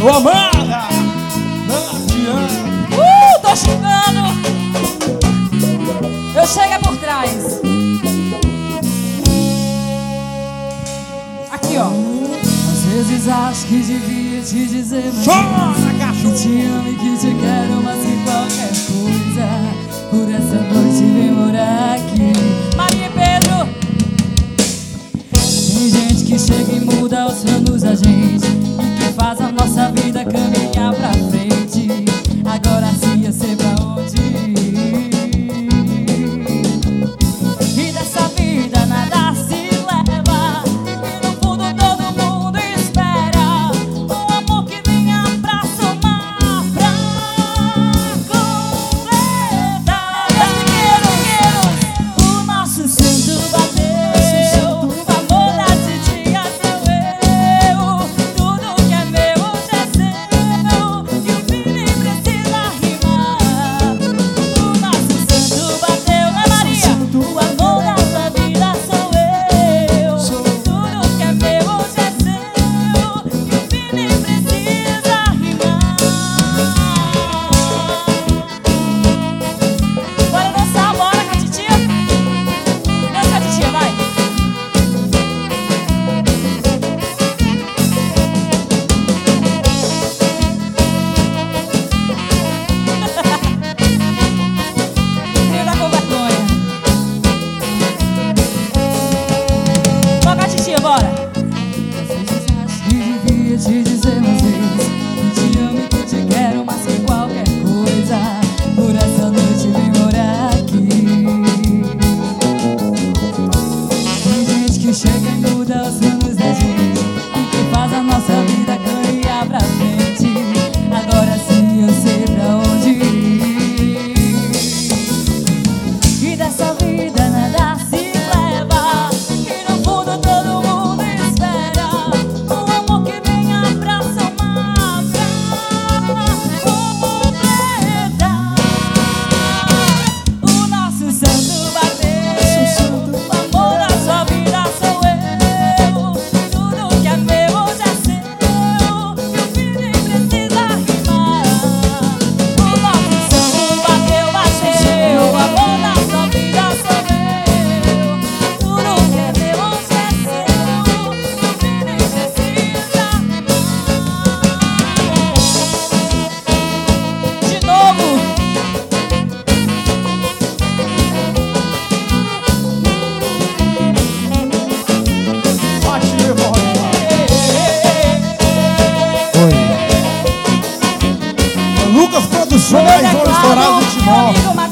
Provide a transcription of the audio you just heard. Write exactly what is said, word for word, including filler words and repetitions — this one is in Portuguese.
Ô Amanda, não te amo. Uh, tô xingando. Eu chego é por trás. Aqui, ó. Às vezes acho que devia te dizer mais. Chora, cachorro. Que te amo e que te quero, mas que qualquer coisa por essa noite vem morar aqui. Maria e Pedro. Tem gente que chega e muda os planos da gente e que faz a nossa vida caminhar pra frente. Agora sim eu sei pra onde ir. E dessa vida nada se leva, e no fundo todo mundo espera um amor que venha pra somar, pra completar. Meus pequenos, o nosso santo bateu, o amor da titia sou eu. Tudo que é meu hoje é seu, e o feeling precisa rimar. O nosso santo bateu, né Maria? O amor da sua vida sou eu. Tudo que é meu hoje é seu, e o feeling precisa rimar. Bora dançar, bora com a titia. Dança com a titia, vai. Filho da com vergonha. Toca a titia, bora. Às vezes acho que devia te dizer mais vezes que te amo e que te quero, mas que qualquer coisa por essa noite vem morar aqui. Tem gente que chega e muda os planos da gente e que faz a nossa vida caminhar pra frente. Agora sim eu sei pra onde ir. E dessa vida nada se leva, e no fundo todo mundo espera um amor que venha pra somar, pra completar. O nosso santo bateu, o amor da sua vida sou eu. Tudo que é meu hoje é seu, e o feeling precisa rimar. O nosso santo bateu, bateu, o amor da sua vida sou eu. Tudo que é meu hoje é seu, e o feeling precisa rimar. De novo. Bate e volta. Lucas Produções, vamos estourar o timão.